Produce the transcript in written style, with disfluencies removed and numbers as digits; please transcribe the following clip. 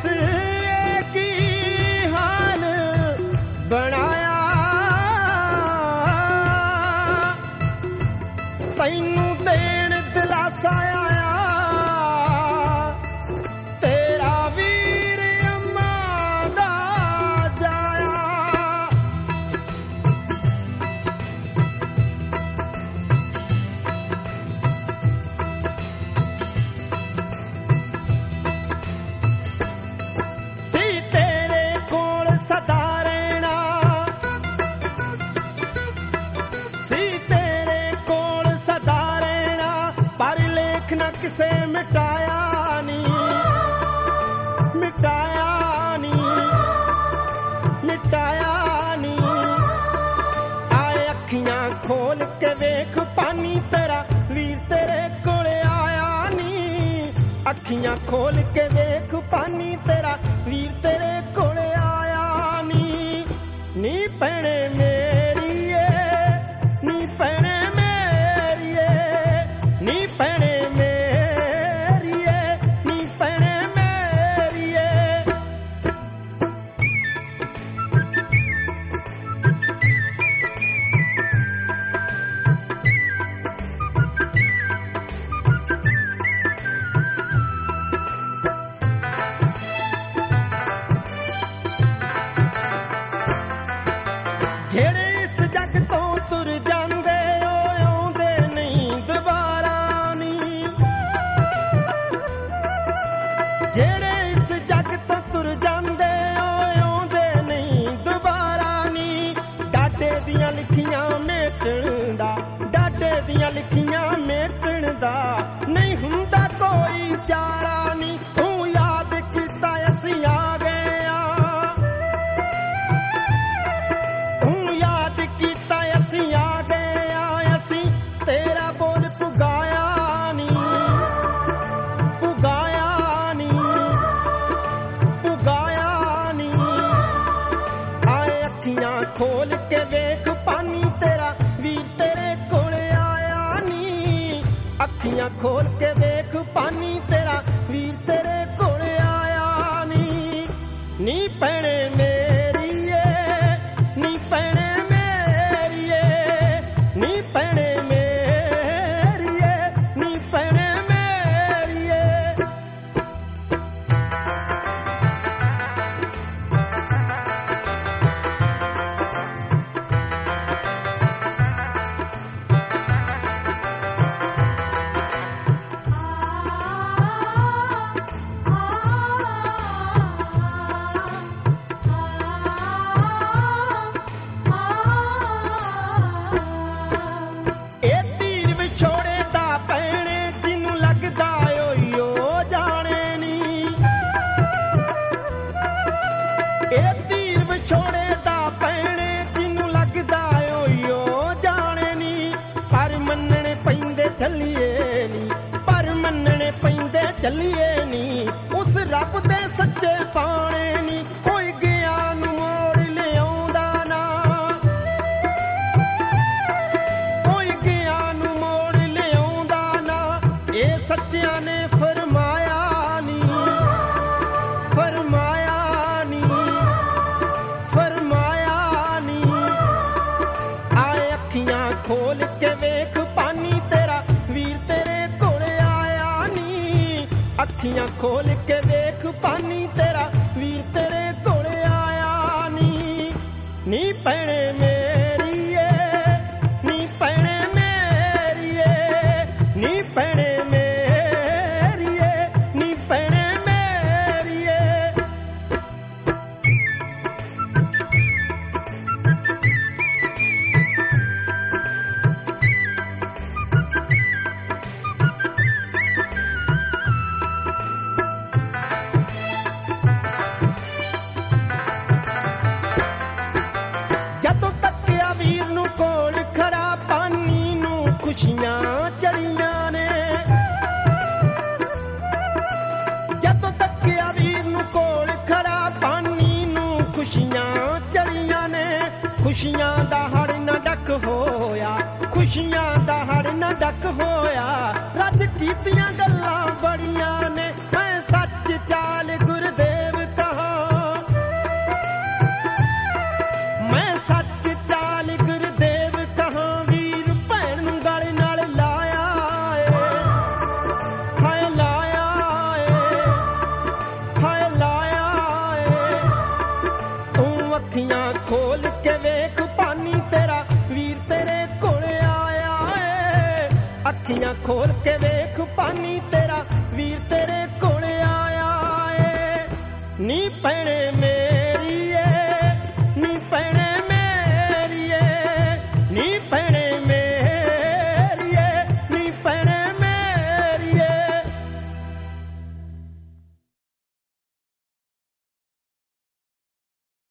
ਦੱਸ ਇਹ ਕੀ ਹਾਲ ਬਣਾਇਆ, ਤੈਨੂੰ ਦੇਣ ਦਿਲਾਸਾ ਆਇਆ ਤੇਰਾ ਵੀਰ ਅੰਮਾ ਦਾ ਜਾਇਆ। ਸੀ ਤੇਰੇ ਕੋਲ ਸਦਾ ਰਹਿਣਾ, ਸੀ ਤੇਰੇ ਕੋਲ ਸਦਾ ਰਹਿਣਾ, ਪਰ ਲੇਖ ਨਾ ਕਿਸੇ ਮਿਟਾਇਆ ਨੀ, ਮਿਟਾਇਆ ਨੀ, ਮਿਟਾਇਆ ਨੀ। ਆਏ ਅੱਖੀਆਂ ਖੋਲ ਕੇ ਵੇਖ ਪਾਣੀ ਤੇਰਾ ਵੀਰ ਤੇਰੇ ਕੋਲ ਆਇਆ ਨੀ, ਅੱਖੀਆਂ ਖੋਲ ਕੇ ਵੇਖ ਪਾਣੀ ਤੇਰਾ ਵੀਰ ਤੇਰੇ ਕੋਲ ਆਇਆ ਨੀ। ਨੀ ਭੈਣੇ ਮੇਰੀਏ, ਨੀ ਭੈਣੇ ਮੇਰੀਏ, ਨੀ ਭੈਣੇ ਮੇਰੀਏ, ਨੀ ਭੈਣੇ ਮੇਰੀਏ। ਜਿਹੜੇ ਇਸ ਜੱਗ ਤੋਂ ਤੁਰ ਜਾਂਦੇ ਓ ਆਉਂਦੇ ਨਹੀਂ ਦੁਬਾਰਾ ਨੀ, ਜਿਹੜੇ ਇਸ ਜੱਗ ਤੋਂ ਤੁਰ ਜਾਂਦੇ ਓ ਆਉਂਦੇ ਨਹੀਂ ਦੁਬਾਰਾ ਨੀ। ਡਾਡੇ ਦੀਆਂ ਲਿਖੀਆਂ ਮੇਟਣ ਦਾ, ਡਾਡੇ ਦੀਆਂ ਲਿਖੀਆਂ ਮੇਟਣ ਦਾ ਨਹੀਂ ਹੁੰਦਾ ਕੋਈ ਚਾਰਾ ਨੀ। ਤੂੰ ਯਾਦ ਕੀਤਾ ਅਸੀਂ ਆ ਗਏ ਆ, ਤੂੰ ਯਾਦ ਕੀਤਾ ਅਸੀਂ ਆ ਗਏ ਆ, ਅਸੀਂ ਤੇਰਾ ਬੋਲ ਪੁਗਾਇਆ ਨੀ, ਪੁਗਾਇਆ ਨੀ, ਪੁਗਾਇਆ ਨੀ। ਆਏ ਅੱਖੀਆਂ ਖੋਲ ਕੇ ਵੇਖ ਪਾਣੀ ਤੇਰਾ ਵੀਰ ਤੇਰੇ ਕੋਲ ਆਇਆ ਨੀ, ਅੱਖੀਆਂ ਖੋਲ ਕੇ ਵੇਖ ਪਾਣੀ ਤੇਰਾ ਵੀਰ ਤੇਰੇ ਕੋਲ ਆਇਆ ਨੀ। ਨੀ ਭੈਣੇ ਮੇਰੀਏ, ਨੀ ਭੈਣੇ ਮੇਰੀਏ, ਨੀ ਭੈਣੇ ਮੇਰੀਏ, ਨੀ ਭੈਣੇ ਮੇਰੀਏ। ਇਹ ਤੀਰ ਵਿਛੋੜੇ ਦਾ ਭੈਣੇ ਜਿਹਨੂੰ ਲੱਗਦਾ ਓਈ ਓ ਜਾਣੇ ਨੀ, ਇਹ ਤੀਰ ਵਿਛੋੜੇ ਦਾ ਭੈਣੇ ਜਿਹਨੂੰ ਲੱਗਦਾ ਓਈ ਓ ਜਾਣੇ ਨੀ। ਪਰ ਮੰਨਣੇ ਪੈਂਦੇ ਚੱਲੀਏ ਨੀ, ਪਰ ਮੰਨਣੇ ਪੈਂਦੇ ਚੱਲੀਏ ਨੀ, ਉਸ ਰੱਬ ਦੇ ਸੱਚੇ ਪਾਣੇ ਨੀ। ਕੋਈ ਗਿਆ ਨੂੰ ਮੋੜ ਲਿਆਉਂਦਾ ਨਾ, ਕੋਈ ਗਿਆ ਨੂੰ ਮੋੜ ਲਿਆਉਂਦਾ ਨਾ, ਇਹ ਸੱਚਿਆਂ ਨੇ ਫਰਮਾਇਆ ਨੀ, ਫਰਮਾਇਆ ਨੀ, ਫਰਮਾਇਆ ਨੀ। ਆਏ ਅੱਖੀਆਂ ਖੋਲ ਕੇ ਵੇਖ ਪਾਣੀ ਤੇਰਾ ਵੀਰ ਤੇਰੇ ਕੋਲ ਆਇਆ ਨੀ, ਅੱਖੀਆਂ ਖੋਲ ਕੇ ਵੇਖ ਪਾਣੀ ਤੇਰਾ ਵੀਰ ਤੇਰੇ ਕੋਲ ਆਇਆ ਨੀ। ਨੀ ਭੈਣੇ ਮੇਰੀਏ, ਨੀ ਭੈਣੇ ਮੇਰੀਏ, ਨੀ ਭੈਣੇ ਮੇਰੀਏ, ਨੀ ਭੈਣੇ ਮੇਰੀਏ। ਜਦੋਂ ਤੱਕਿਆ ਵੀਰ ਨੂੰ ਕੋਲ ਖੜਾ ਪਾਣੀ ਨੂੰ ਖੁਸ਼ੀਆਂ ਚੜੀਆਂ ਨੇ, ਜਦੋਂ ਤੱਕਿਆ ਵੀਰ ਨੂੰ ਕੋਲ ਖੜਾ ਪਾਣੀ ਨੂੰ ਖੁਸ਼ੀਆਂ ਚੜੀਆਂ ਨੇ। ਖੁਸ਼ੀਆਂ ਦਾ ਹੜ ਨਾ ਡੱਕ ਹੋਇਆ, ਖੁਸ਼ੀਆਂ ਦਾ ਹੜ ਨਾ ਡੱਕ ਹੋਇਆ, ਰੱਜ ਕੀਤੀਆਂ ਗੱਲਾਂ ਬੜੀਆਂ ਨੇ। ਮੈਂ ਸੱਚ ਚਾਲ ਗੁਰਦੇਵ ਖੋਲ ਕੇ ਵੇਖ ਪਾਣੀ ਤੇਰਾ ਵੀਰ ਤੇਰੇ ਕੋਲ ਆਇਆ ਏ ਅੱਖੀਆਂ ਖੋਲ ਕੇ ਵੇਖ ਪਾਣੀ ਤੇਰਾ ਵੀਰ ਤੇਰੇ ਕੋਲ ਆਇਆ ਏ ਨੀ ਭੈਣੇ